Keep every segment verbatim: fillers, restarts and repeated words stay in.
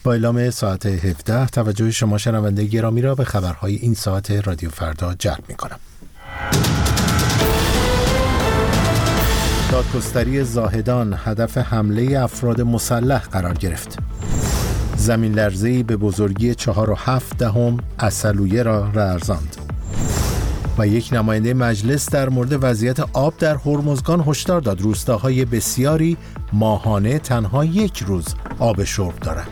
با اعلام ساعت هفده توجه شما شنونده گرامی را به خبرهای این ساعت رادیو فردا جلب می‌کنم. دادگستری زاهدان هدف حمله افراد مسلح قرار گرفت. زمین لرزه‌ای به بزرگی چهار و هفت دهم عسلویه را لرزاند. و یک نماینده مجلس در مورد وضعیت آب در هرمزگان هشدار داد روستاهای بسیاری ماهانه تنها یک روز آب شرب دارند.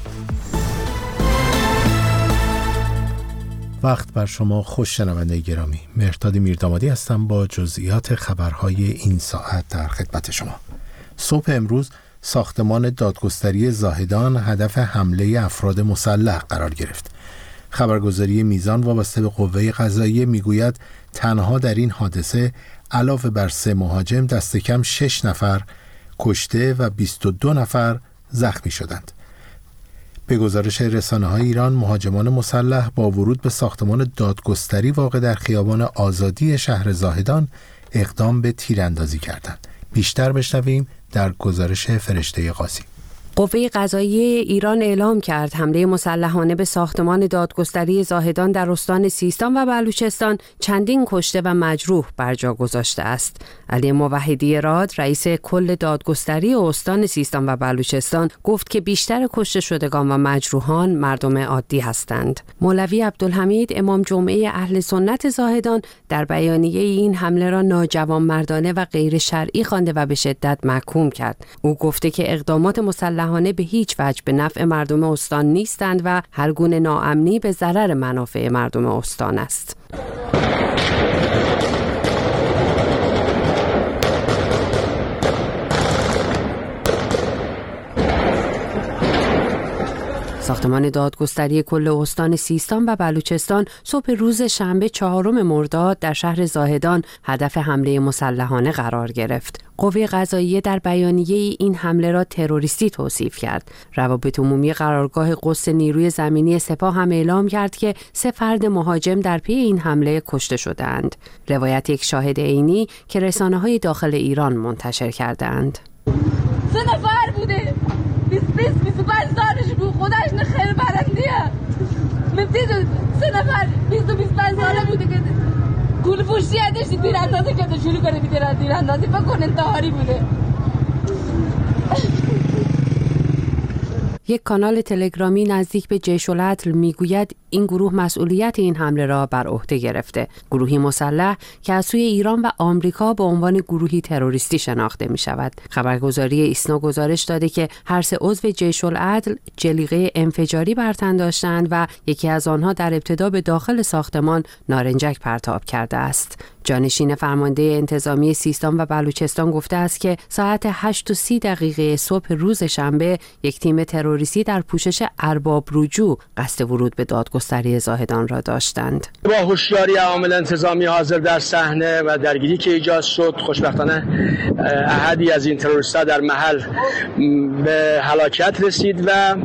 وقت بر شما خوش شنونده گرامی. مهرداد میردامادی هستم با جزئیات خبرهای این ساعت در خدمت شما. صبح امروز ساختمان دادگستری زاهدان هدف حمله افراد مسلح قرار گرفت. خبرگزاری میزان وابسته به قوه قضاییه میگوید تنها در این حادثه علاوه بر سه مهاجم دست کم شش نفر کشته و بیست و دو نفر زخمی شدند. به گزارش رسانه‌های ایران، مهاجمان مسلح با ورود به ساختمان دادگستری واقع در خیابان آزادی شهر زاهدان اقدام به تیراندازی کردند. بیشتر بشنویم در گزارش فرشته قاضی. قوه قضاییه ایران اعلام کرد حمله مسلحانه به ساختمان دادگستری زاهدان در استان سیستان و بلوچستان چندین کشته و مجروح بر جا گذاشته است. علی موحدی راد، رئیس کل دادگستری استان سیستان و بلوچستان، گفت که بیشتر کشته شدگان و مجروحان مردم عادی هستند. مولوی عبدالحمید، امام جمعه اهل سنت زاهدان، در بیانیه این حمله را ناجوانمردانه و غیر شرعی خوانده و به شدت محکوم کرد. او گفته که اقدامات مسلح به هیچ وجه به نفع مردم استان نیستند و هر گونه ناامنی به ضرر منافع مردم استان است. ساختمان دادگستری کل استان سیستان و بلوچستان صبح روز شنبه چهارم مرداد در شهر زاهدان هدف حمله مسلحانه قرار گرفت. قوه قضاییه در بیانیه این حمله را تروریستی توصیف کرد. روابط عمومی قرارگاه قدس نیروی زمینی سپاه هم اعلام کرد که سه فرد مهاجم در پی این حمله کشته شدند. روایت یک شاهد عینی که رسانه‌های داخل ایران منتشر کردند. سه نفر بوده. بیست بیست بیست و پنج سالش بود. خودش نه خیر برندیه. مفتید سه نفر بیست و بیست و پنج ساله بوده که گول پوشی داشتی تیراندازی که شروع کنه می‌تونه تیراندازی بکنه انتحاری بوده. یک کانال تلگرامی نزدیک به جیش العدل میگوید این گروه مسئولیت این حمله را بر عهده گرفته. گروهی مسلح که از سوی ایران و آمریکا به عنوان گروهی تروریستی شناخته می شود. خبرگزاری ایسنا گزارش داده که هر سه عضو جیش العدل جلیقه انفجاری بر تن داشتند و یکی از آنها در ابتدا به داخل ساختمان نارنجک پرتاب کرده است. جانشین فرمانده انتظامی سیستان و بلوچستان گفته است که ساعت هشت و سی دقیقه صبح روز شنبه یک تیم تروریستی در پوشش ارباب رجوع قصد ورود به دادگستری زاهدان را داشتند. با هوشیاری عامل انتظامی حاضر در صحنه و درگیری که ایجاد شد، خوشبختانه احدی از این تروریست‌ها در محل به هلاکت رسید و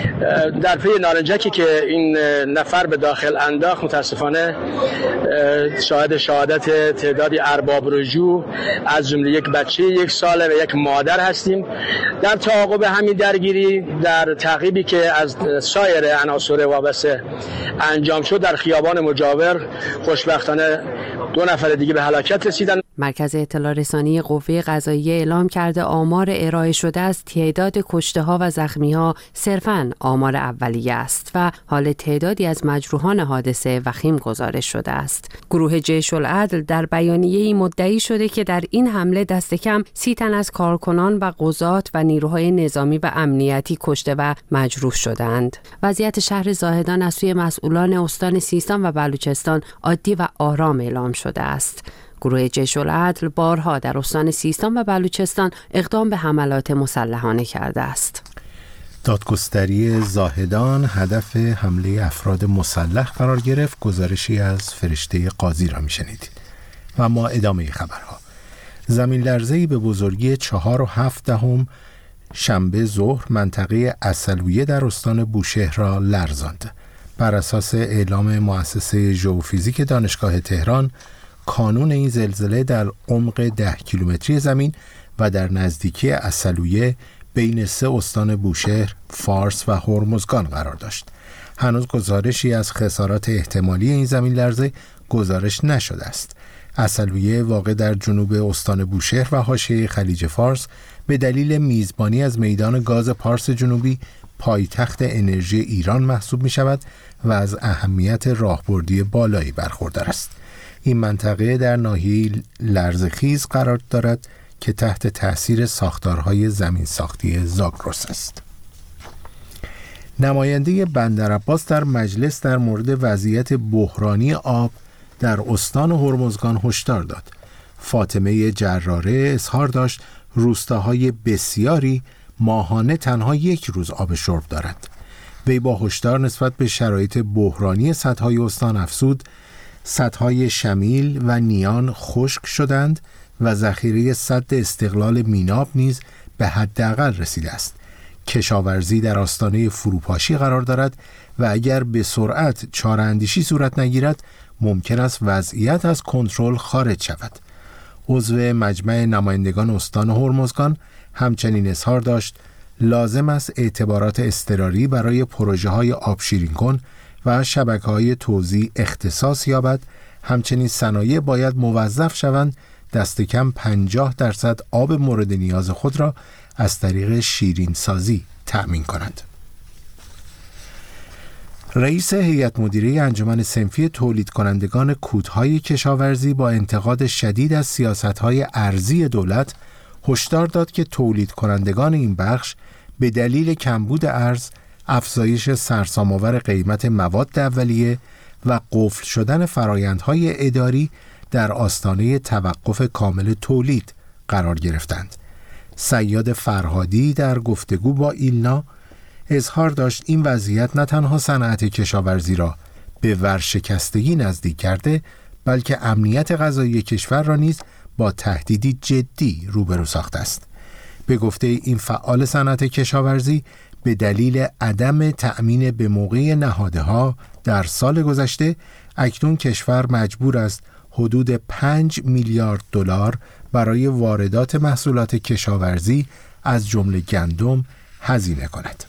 در پی نارنجکی که این نفر به داخل انداخت متاسفانه شاهد شهادت تعدادی ارباب رجوع از جمله یک بچه یک ساله و یک مادر هستیم. در تعاقب همین درگیری، در تعقیبی که از سایر عناصر وابسته انجام شد، در خیابان مجاور خوشبختانه دو نفر دیگه به هلاکت رسیدند. مرکز اطلاع رسانی قوه قضاییه اعلام کرده آمار ارائه شده از تعداد کشته ها و زخمی ها صرفاً آمار اولیه است و حال تعدادی از مجروحان حادثه وخیم گزارش شده است. گروه جیش العدل در بیانیه‌ای مدعی شده که در این حمله دست کم سی تن از کارکنان و قضات و نیروهای نظامی و امنیتی کشته و مجروح شدند. وضعیت شهر زاهدان از سوی مسئولان استان سیستان و بلوچستان عادی و آرام اعلام شده است. گروه جیش العدل بارها در استان سیستان و بلوچستان اقدام به حملات مسلحانه کرده است. دادگستری زاهدان هدف حمله افراد مسلح قرار گرفت. گزارشی از فرشته قاضی را میشنیدید. و ما ادامه خبرها. زمین لرزه‌ای به بزرگی چهار و هفت دهم شنبه ظهر منطقه عسلویه در استان بوشهر را لرزاند. بر اساس اعلام مؤسسه ژئوفیزیک دانشگاه تهران، کانون این زلزله در عمق ده کیلومتری زمین و در نزدیکی عسلویه بین سه استان بوشهر، فارس و هرمزگان قرار داشت. هنوز گزارشی از خسارات احتمالی این زمین لرزه گزارش نشده است. اصلویه واقع در جنوب استان بوشهر و حاشیه خلیج فارس به دلیل میزبانی از میدان گاز پارس جنوبی پایتخت انرژی ایران محسوب می شود و از اهمیت راهبردی بالایی برخوردار است. این منطقه در ناحیه لرزخیز قرار دارد که تحت تأثیر ساختارهای زمین ساختی زاگرس است. نماینده بندرعباس در مجلس در مورد وضعیت بحرانی آب در استان هرمزگان هشدار داد. فاطمه جراره اظهار داشت روستاهای بسیاری ماهانه تنها یک روز آب شرب دارند. وی با هشدار نسبت به شرایط بحرانی سدهای استان افزود سدهای شمیل و نیان خشک شدند و ذخیره سد استقلال میناب نیز به حداقل رسیده است. کشاورزی در آستانه فروپاشی قرار دارد و اگر به سرعت چاره‌اندیشی صورت نگیرد ممکن است وضعیت از کنترل خارج شود. عضو مجمع نمایندگان استان هرمزگان همچنین اظهار داشت لازم است اعتبارات اضطراری برای پروژه های آبشیرین کن و شبکه های توزیع اختصاص یابد. همچنین صنایع باید موظف شوند دست کم پنجاه درصد آب مورد نیاز خود را از طریق شیرین سازی تأمین کنند. رئیس هیئت مدیره انجمن صنفی تولید کنندگان کودهای کشاورزی با انتقاد شدید از سیاست‌های ارزی دولت هشدار داد که تولید کنندگان این بخش به دلیل کمبود ارز، افزایش سرسام‌آور قیمت مواد اولیه و قفل شدن فرآیندهای اداری در آستانه توقف کامل تولید قرار گرفتند. صیاد فرهادی در گفتگو با ایلنا اظهار داشت این وضعیت نه تنها صنعت کشاورزی را به ورشکستگی نزدیک کرده بلکه امنیت غذایی کشور را نیز با تهدیدی جدی روبرو ساخته است. به گفته این فعال صنعت کشاورزی به دلیل عدم تأمین به موقع نهادها در سال گذشته اکنون کشور مجبور است حدود پنج میلیارد دلار برای واردات محصولات کشاورزی از جمله گندم هزینه کند.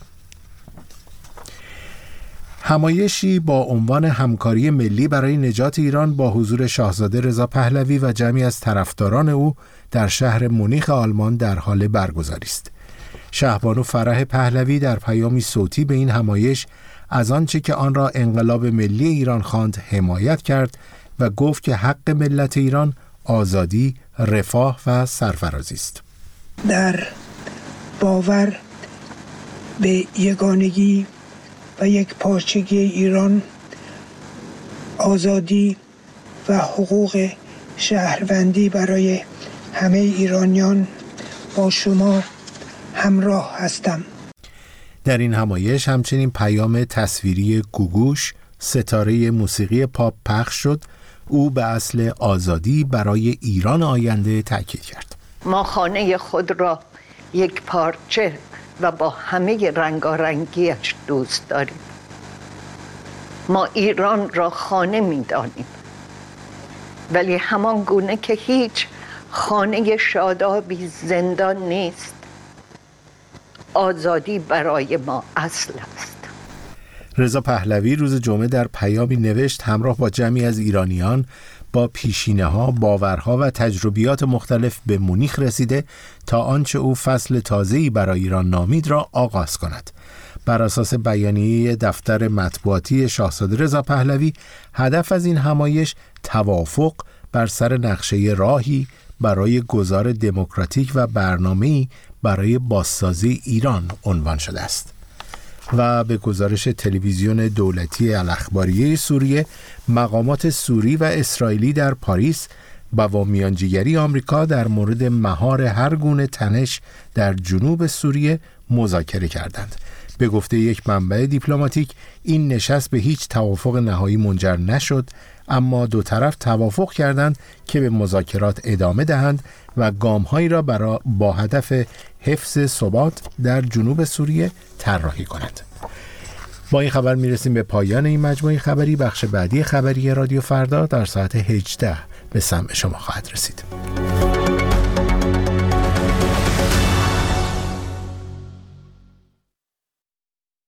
همایشی با عنوان همکاری ملی برای نجات ایران با حضور شاهزاده رضا پهلوی و جمعی از طرفداران او در شهر مونیخ آلمان در حال برگزاری است. شهبانو فرح پهلوی در پیامی صوتی به این همایش از آنچه که آن را انقلاب ملی ایران خواند حمایت کرد و گفت که حق ملت ایران آزادی، رفاه و سرفرازی است. در باور به یگانگی و یک پارچگی ایران، آزادی و حقوق شهروندی برای همه ایرانیان با شما همراه هستم. در این همایش همچنین پیام تصویری گوگوش، ستاره موسیقی پاپ پخش شد. او به اصل آزادی برای ایران آینده تاکید کرد. ما خانه خود را یک پارچه و با همه رنگارنگیش دوست داریم. ما ایران را خانه می دانیم، ولی همان گونه که هیچ خانه شادابی زندان نیست، آزادی برای ما اصل است. رضا پهلوی روز جمعه در پیامی نوشت همراه با جمعی از ایرانیان با پیشینه‌ها، باورها و تجربیات مختلف به مونیخ رسیده تا آنچه او فصل تازه‌ای برای ایران نامید را آغاز کند. بر اساس بیانیه دفتر مطبوعاتی شاهزاده رضا پهلوی، هدف از این همایش توافق بر سر نقشه راهی برای گذار دموکراتیک و برنامه‌ای برای بازسازی ایران عنوان شده است. و به گزارش تلویزیون دولتی الاخباریه سوریه، مقامات سوری و اسرائیلی در پاریس با میانجیگری آمریکا در مورد مهار هر گونه تنش در جنوب سوریه مذاکره کردند. به گفته یک منبع دیپلماتیک، این نشست به هیچ توافق نهایی منجر نشد، اما دو طرف توافق کردند که به مذاکرات ادامه دهند و گام‌هایی را برای با هدف حفظ ثبات در جنوب سوریه طراحی کنند. با این خبر میرسیم به پایان این مجموعه خبری. بخش بعدی خبری رادیو فردا در ساعت هجده به سمع شما خواهد رسید.